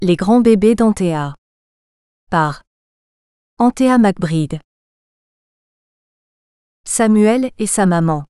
Les grands bébés d'Anthea. Par Anthea McBride. Samuel et sa maman.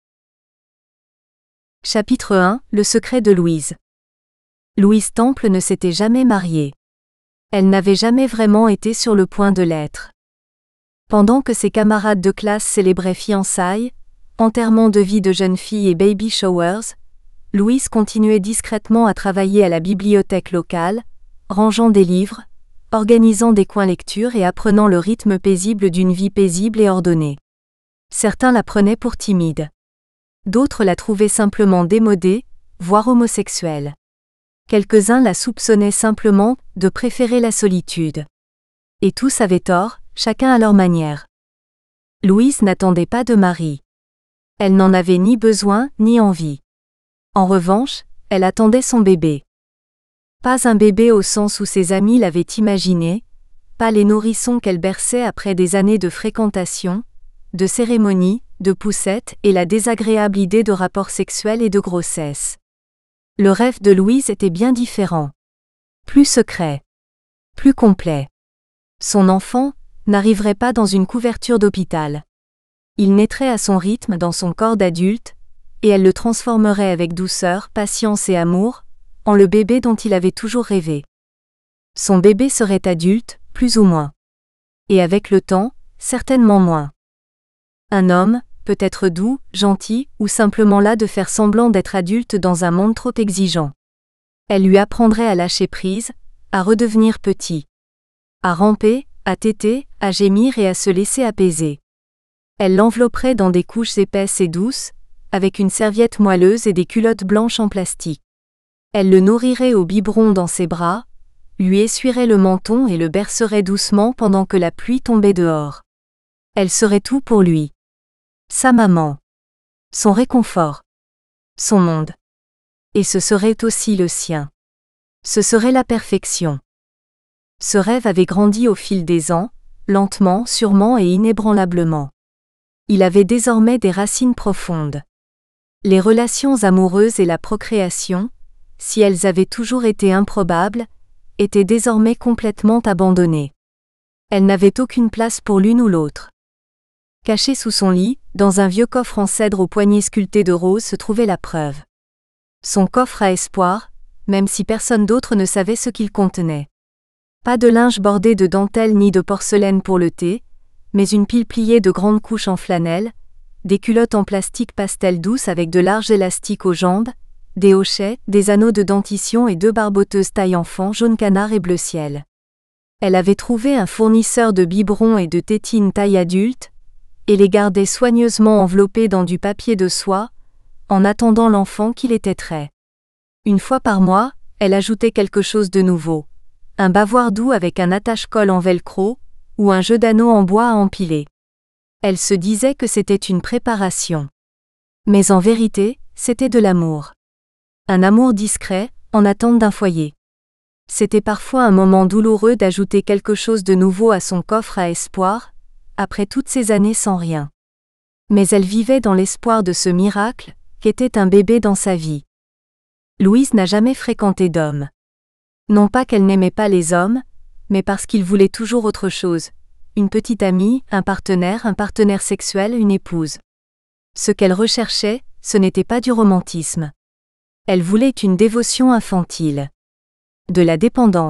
Chapitre 1. Le secret de Louise. Louise Temple ne s'était jamais mariée. Elle n'avait jamais vraiment été sur le point de l'être. Pendant que ses camarades de classe célébraient fiançailles, enterrements de vie de jeunes filles et baby showers, Louise continuait discrètement à travailler à la bibliothèque locale, rangeant des livres, organisant des coins lecture et apprenant le rythme paisible d'une vie paisible et ordonnée. Certains la prenaient pour timide. D'autres la trouvaient simplement démodée, voire homosexuelle. Quelques-uns la soupçonnaient simplement de préférer la solitude. Et tous avaient tort, chacun à leur manière. Louise n'attendait pas de mari. Elle n'en avait ni besoin ni envie. En revanche, elle attendait son bébé. Pas un bébé au sens où ses amis l'avaient imaginé, pas les nourrissons qu'elle berçait après des années de fréquentation, de cérémonies, de poussettes et la désagréable idée de rapports sexuels et de grossesse. Le rêve de Louise était bien différent. Plus secret. Plus complet. Son enfant n'arriverait pas dans une couverture d'hôpital. Il naîtrait à son rythme dans son corps d'adulte, et elle le transformerait avec douceur, patience et amour, en le bébé dont il avait toujours rêvé. Son bébé serait adulte, plus ou moins. Et avec le temps, certainement moins. Un homme, peut-être doux, gentil, ou simplement là de faire semblant d'être adulte dans un monde trop exigeant. Elle lui apprendrait à lâcher prise, à redevenir petit. À ramper, à téter, à gémir et à se laisser apaiser. Elle l'envelopperait dans des couches épaisses et douces, avec une serviette moelleuse et des culottes blanches en plastique. Elle le nourrirait au biberon dans ses bras, lui essuierait le menton et le bercerait doucement pendant que la pluie tombait dehors. Elle serait tout pour lui. Sa maman. Son réconfort. Son monde. Et ce serait aussi le sien. Ce serait la perfection. Ce rêve avait grandi au fil des ans, lentement, sûrement et inébranlablement. Il avait désormais des racines profondes. Les relations amoureuses et la procréation, si elles avaient toujours été improbables, étaient désormais complètement abandonnées. Elles n'avaient aucune place pour l'une ou l'autre. Caché sous son lit, dans un vieux coffre en cèdre aux poignées sculptées de rose se trouvait la preuve. Son coffre à espoir, même si personne d'autre ne savait ce qu'il contenait. Pas de linge bordé de dentelle ni de porcelaine pour le thé, mais une pile pliée de grandes couches en flanelle, des culottes en plastique pastel douce avec de larges élastiques aux jambes, des hochets, des anneaux de dentition et 2 barboteuses taille enfant jaune canard et bleu ciel. Elle avait trouvé un fournisseur de biberons et de tétines taille adulte, et les gardait soigneusement enveloppés dans du papier de soie, en attendant l'enfant qui les téterait. Une fois par mois, elle ajoutait quelque chose de nouveau. Un bavoir doux avec un attache-colle en velcro, ou un jeu d'anneaux en bois à empiler. Elle se disait que c'était une préparation. Mais en vérité, c'était de l'amour. Un amour discret, en attente d'un foyer. C'était parfois un moment douloureux d'ajouter quelque chose de nouveau à son coffre à espoir, après toutes ces années sans rien. Mais elle vivait dans l'espoir de ce miracle, qu'était un bébé dans sa vie. Louise n'a jamais fréquenté d'hommes. Non pas qu'elle n'aimait pas les hommes, mais parce qu'il voulait toujours autre chose. Une petite amie, un partenaire sexuel, une épouse. Ce qu'elle recherchait, ce n'était pas du romantisme. Elle voulait une dévotion infantile. De la dépendance.